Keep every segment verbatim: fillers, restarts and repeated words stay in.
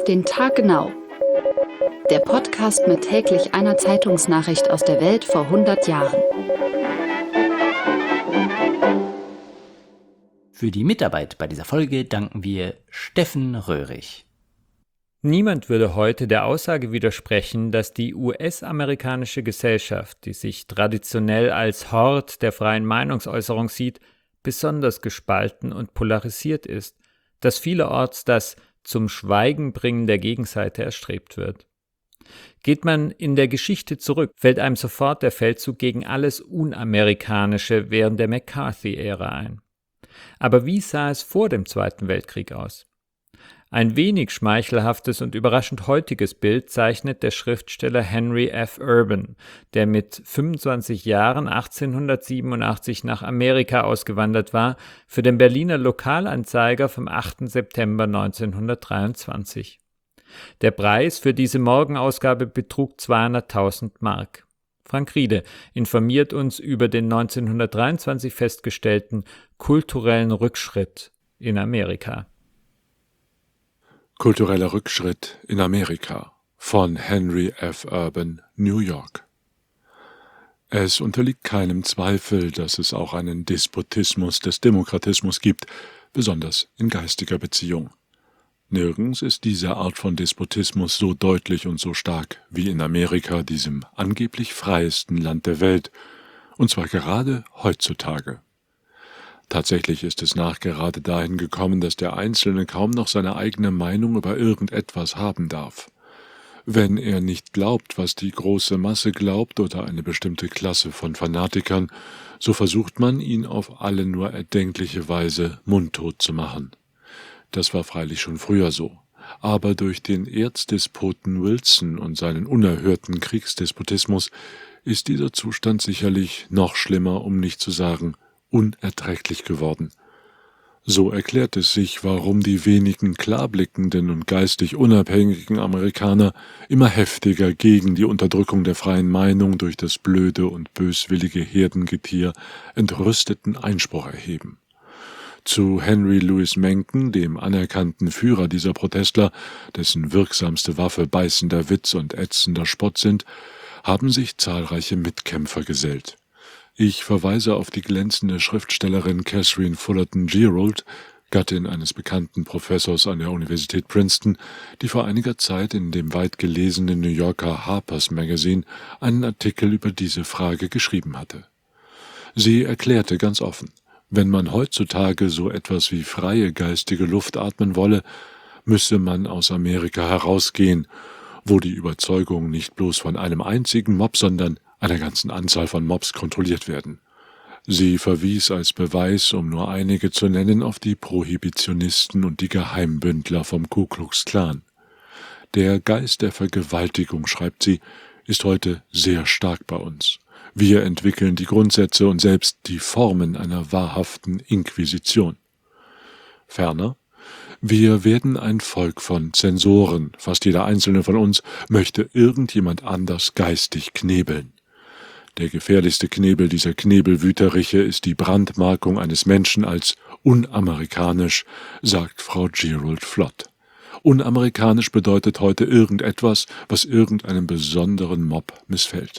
Auf den Tag genau. Der Podcast mit täglich einer Zeitungsnachricht aus der Welt vor hundert Jahren. Für die Mitarbeit bei dieser Folge danken wir Steffen Röhrig. Niemand würde heute der Aussage widersprechen, dass die U S-amerikanische Gesellschaft, die sich traditionell als Hort der freien Meinungsäußerung sieht, besonders gespalten und polarisiert ist, dass vielerorts das zum Schweigen bringen der Gegenseite erstrebt wird. Geht man in der Geschichte zurück, fällt einem sofort der Feldzug gegen alles Unamerikanische während der McCarthy-Ära ein. Aber wie sah es vor dem Zweiten Weltkrieg aus? Ein wenig schmeichelhaftes und überraschend heutiges Bild zeichnet der Schriftsteller Henry F. Urban, der mit fünfundzwanzig Jahren achtzehnhundertsiebenundachtzig nach Amerika ausgewandert war, für den Berliner Lokalanzeiger vom achten September neunzehnhundertdreiundzwanzig. Der Preis für diese Morgenausgabe betrug zweihunderttausend Mark. Frank Riede informiert uns über den neunzehnhundertdreiundzwanzig festgestellten kulturellen Rückschritt in Amerika. Kultureller Rückschritt in Amerika von Henry F. Urban, New York. Es unterliegt keinem Zweifel, dass es auch einen Despotismus des Demokratismus gibt, besonders in geistiger Beziehung. Nirgends ist diese Art von Despotismus so deutlich und so stark wie in Amerika, diesem angeblich freiesten Land der Welt, und zwar gerade heutzutage. Tatsächlich ist es nachgerade dahin gekommen, dass der Einzelne kaum noch seine eigene Meinung über irgendetwas haben darf. Wenn er nicht glaubt, was die große Masse glaubt oder eine bestimmte Klasse von Fanatikern, so versucht man, ihn auf alle nur erdenkliche Weise mundtot zu machen. Das war freilich schon früher so. Aber durch den Erzdespoten Wilson und seinen unerhörten Kriegsdespotismus ist dieser Zustand sicherlich noch schlimmer, um nicht zu sagen unerträglich geworden. So erklärt es sich, warum die wenigen klarblickenden und geistig unabhängigen Amerikaner immer heftiger gegen die Unterdrückung der freien Meinung durch das blöde und böswillige Herdengetier entrüsteten Einspruch erheben. Zu Henry Louis Mencken, dem anerkannten Führer dieser Protestler, dessen wirksamste Waffe beißender Witz und ätzender Spott sind, haben sich zahlreiche Mitkämpfer gesellt. Ich verweise auf die glänzende Schriftstellerin Catherine Fullerton Gerould, Gattin eines bekannten Professors an der Universität Princeton, die vor einiger Zeit in dem weit gelesenen New Yorker Harper's Magazine einen Artikel über diese Frage geschrieben hatte. Sie erklärte ganz offen, wenn man heutzutage so etwas wie freie geistige Luft atmen wolle, müsse man aus Amerika herausgehen, wo die Überzeugungen nicht bloß von einem einzigen Mob, sondern einer ganzen Anzahl von Mobs kontrolliert werden. Sie verwies als Beweis, um nur einige zu nennen, auf die Prohibitionisten und die Geheimbündler vom Ku Klux Klan. Der Geist der Vergewaltigung, schreibt sie, ist heute sehr stark bei uns. Wir entwickeln die Grundsätze und selbst die Formen einer wahrhaften Inquisition. Ferner: Wir werden ein Volk von Zensoren. Fast jeder einzelne von uns möchte irgendjemand anders geistig knebeln. Der gefährlichste Knebel dieser Knebelwüteriche ist die Brandmarkung eines Menschen als unamerikanisch, sagt Frau Gerould flott. Unamerikanisch bedeutet heute irgendetwas, was irgendeinem besonderen Mob missfällt.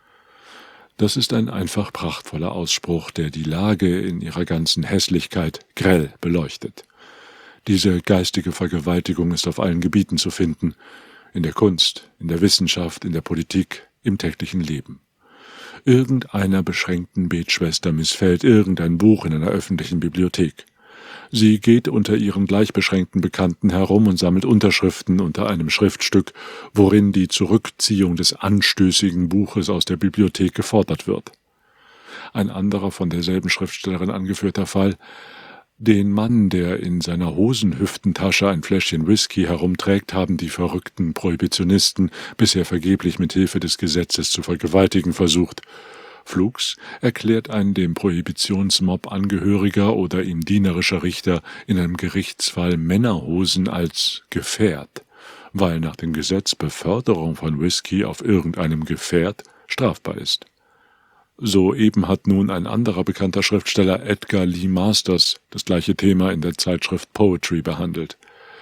Das ist ein einfach prachtvoller Ausspruch, der die Lage in ihrer ganzen Hässlichkeit grell beleuchtet. Diese geistige Vergewaltigung ist auf allen Gebieten zu finden, in der Kunst, in der Wissenschaft, in der Politik, im täglichen Leben. Irgendeiner beschränkten Betschwester missfällt irgendein Buch in einer öffentlichen Bibliothek. Sie geht unter ihren gleichbeschränkten Bekannten herum und sammelt Unterschriften unter einem Schriftstück, worin die Zurückziehung des anstößigen Buches aus der Bibliothek gefordert wird. Ein anderer von derselben Schriftstellerin angeführter Fall: Den Mann, der in seiner Hosenhüftentasche ein Fläschchen Whisky herumträgt, haben die verrückten Prohibitionisten bisher vergeblich mit Hilfe des Gesetzes zu vergewaltigen versucht. Flugs erklärt ein dem Prohibitionsmob angehöriger oder ihm dienerischer Richter in einem Gerichtsfall Männerhosen als Gefährt, weil nach dem Gesetz Beförderung von Whisky auf irgendeinem Gefährt strafbar ist. Soeben hat nun ein anderer bekannter Schriftsteller, Edgar Lee Masters, das gleiche Thema in der Zeitschrift Poetry behandelt.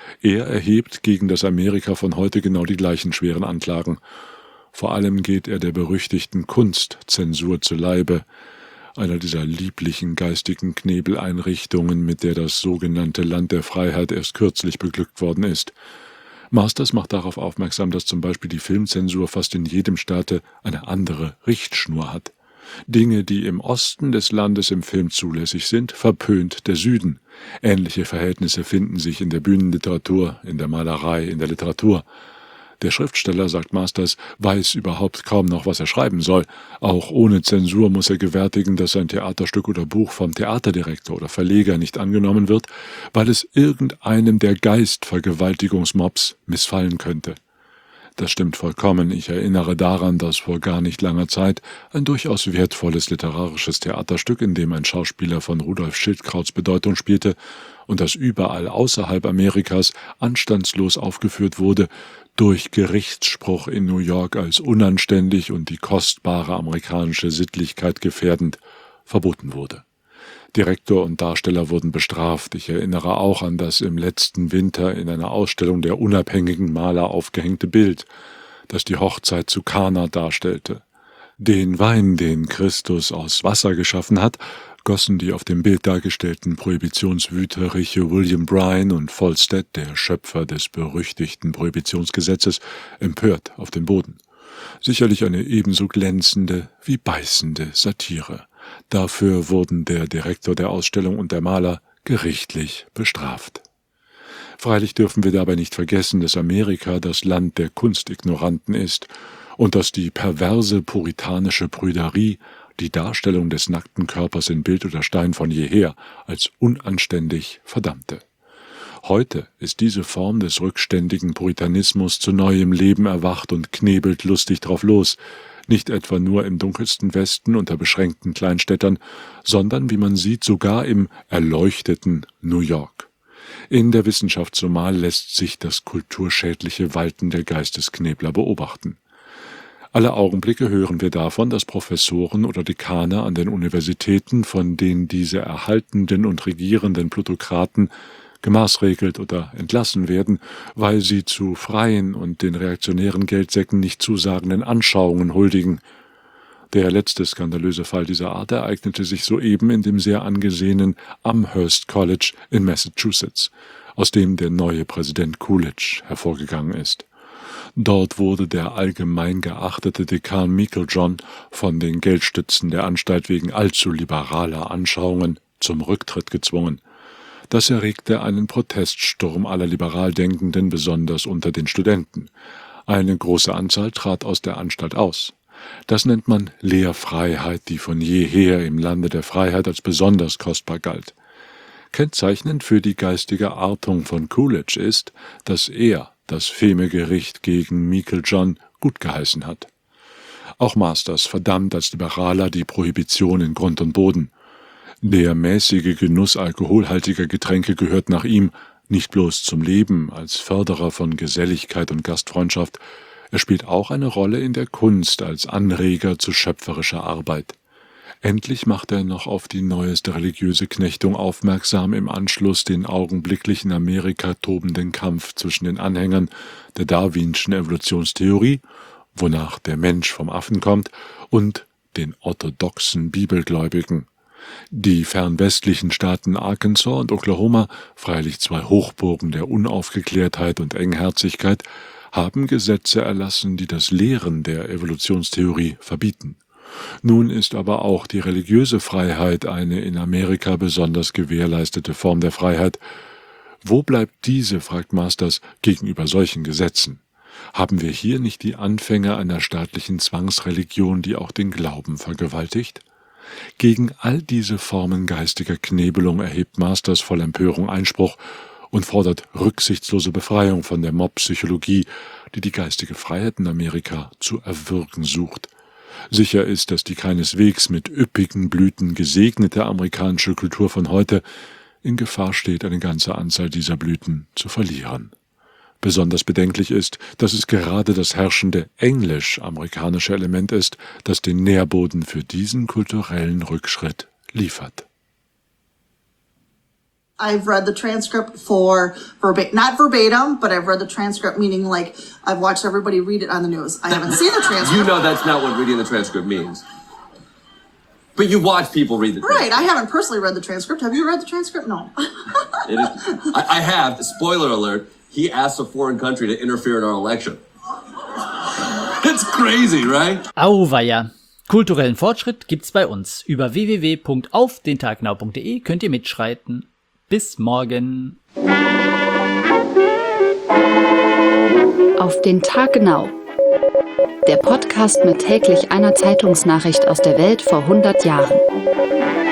Er erhebt gegen das Amerika von heute genau die gleichen schweren Anklagen. Vor allem geht er der berüchtigten Kunstzensur zu Leibe, einer dieser lieblichen geistigen Knebeleinrichtungen, mit der das sogenannte Land der Freiheit erst kürzlich beglückt worden ist. Masters macht darauf aufmerksam, dass zum Beispiel die Filmzensur fast in jedem Staate eine andere Richtschnur hat. Dinge, die im Osten des Landes im Film zulässig sind, verpönt der Süden. Ähnliche Verhältnisse finden sich in der Bühnenliteratur, in der Malerei, in der Literatur. Der Schriftsteller, sagt Masters, weiß überhaupt kaum noch, was er schreiben soll. Auch ohne Zensur muss er gewärtigen, dass sein Theaterstück oder Buch vom Theaterdirektor oder Verleger nicht angenommen wird, weil es irgendeinem der Geistvergewaltigungsmobs missfallen könnte. Das stimmt vollkommen. Ich erinnere daran, dass vor gar nicht langer Zeit ein durchaus wertvolles literarisches Theaterstück, in dem ein Schauspieler von Rudolf Schildkrauts Bedeutung spielte und das überall außerhalb Amerikas anstandslos aufgeführt wurde, durch Gerichtsspruch in New York als unanständig und die kostbare amerikanische Sittlichkeit gefährdend verboten wurde. Direktor und Darsteller wurden bestraft. Ich erinnere auch an das im letzten Winter in einer Ausstellung der unabhängigen Maler aufgehängte Bild, das die Hochzeit zu Kana darstellte. Den Wein, den Christus aus Wasser geschaffen hat, gossen die auf dem Bild dargestellten Prohibitionswüteriche William Bryan und Volstead, der Schöpfer des berüchtigten Prohibitionsgesetzes, empört auf den Boden. Sicherlich eine ebenso glänzende wie beißende Satire. Dafür wurden der Direktor der Ausstellung und der Maler gerichtlich bestraft. Freilich dürfen wir dabei nicht vergessen, dass Amerika das Land der Kunstignoranten ist und dass die perverse puritanische Prüderie die Darstellung des nackten Körpers in Bild oder Stein von jeher als unanständig verdammte. Heute ist diese Form des rückständigen Puritanismus zu neuem Leben erwacht und knebelt lustig drauf los, nicht etwa nur im dunkelsten Westen unter beschränkten Kleinstädtern, sondern, wie man sieht, sogar im erleuchteten New York. In der Wissenschaft zumal lässt sich das kulturschädliche Walten der Geistesknebler beobachten. Alle Augenblicke hören wir davon, dass Professoren oder Dekane an den Universitäten von den diese erhaltenden und regierenden Plutokraten gemaßregelt oder entlassen werden, weil sie zu freien und den reaktionären Geldsäcken nicht zusagenden Anschauungen huldigen. Der letzte skandalöse Fall dieser Art ereignete sich soeben in dem sehr angesehenen Amherst College in Massachusetts, aus dem der neue Präsident Coolidge hervorgegangen ist. Dort wurde der allgemein geachtete Dekan Meiklejohn von den Geldstützen der Anstalt wegen allzu liberaler Anschauungen zum Rücktritt gezwungen. Das erregte einen Proteststurm aller liberal Denkenden, besonders unter den Studenten. Eine große Anzahl trat aus der Anstalt aus. Das nennt man Lehrfreiheit, die von jeher im Lande der Freiheit als besonders kostbar galt. Kennzeichnend für die geistige Artung von Coolidge ist, dass er das Femegericht gegen Meiklejohn gutgeheißen hat. Auch Masters verdammt als Liberaler die Prohibition in Grund und Boden. Der mäßige Genuss alkoholhaltiger Getränke gehört nach ihm nicht bloß zum Leben als Förderer von Geselligkeit und Gastfreundschaft, er spielt auch eine Rolle in der Kunst als Anreger zu schöpferischer Arbeit. Endlich macht er noch auf die neueste religiöse Knechtung aufmerksam im Anschluss den augenblicklich in Amerika tobenden Kampf zwischen den Anhängern der Darwinschen Evolutionstheorie, wonach der Mensch vom Affen kommt, und den orthodoxen Bibelgläubigen. Die fernwestlichen Staaten Arkansas und Oklahoma, freilich zwei Hochburgen der Unaufgeklärtheit und Engherzigkeit, haben Gesetze erlassen, die das Lehren der Evolutionstheorie verbieten. Nun ist aber auch die religiöse Freiheit eine in Amerika besonders gewährleistete Form der Freiheit. Wo bleibt diese, fragt Masters, gegenüber solchen Gesetzen? Haben wir hier nicht die Anfänge einer staatlichen Zwangsreligion, die auch den Glauben vergewaltigt? Gegen all diese Formen geistiger Knebelung erhebt Masters voll Empörung Einspruch und fordert rücksichtslose Befreiung von der Mob-Psychologie, die die geistige Freiheit in Amerika zu erwürgen sucht. Sicher ist, dass die keineswegs mit üppigen Blüten gesegnete amerikanische Kultur von heute in Gefahr steht, eine ganze Anzahl dieser Blüten zu verlieren. Besonders bedenklich ist, dass es gerade das herrschende englisch-amerikanische Element ist, das den Nährboden für diesen kulturellen Rückschritt liefert. I've read the transcript for verbatim, not verbatim, but I've read the transcript, meaning like I've watched everybody read it on the news. I haven't seen the transcript. You know that's not what reading the transcript means. But you watch people read the transcript. Right, I haven't personally read the transcript. Have you read the transcript? No. It is, I, I have. Spoiler alert, he asked a foreign country to interfere in our election. It's crazy, right? Auweia. Kulturellen Fortschritt gibt's bei uns. Über w w w punkt auf den tag genau punkt de könnt ihr mitschreiten. Bis morgen. Auf den Tag genau. Der Podcast mit täglich einer Zeitungsnachricht aus der Welt vor hundert Jahren.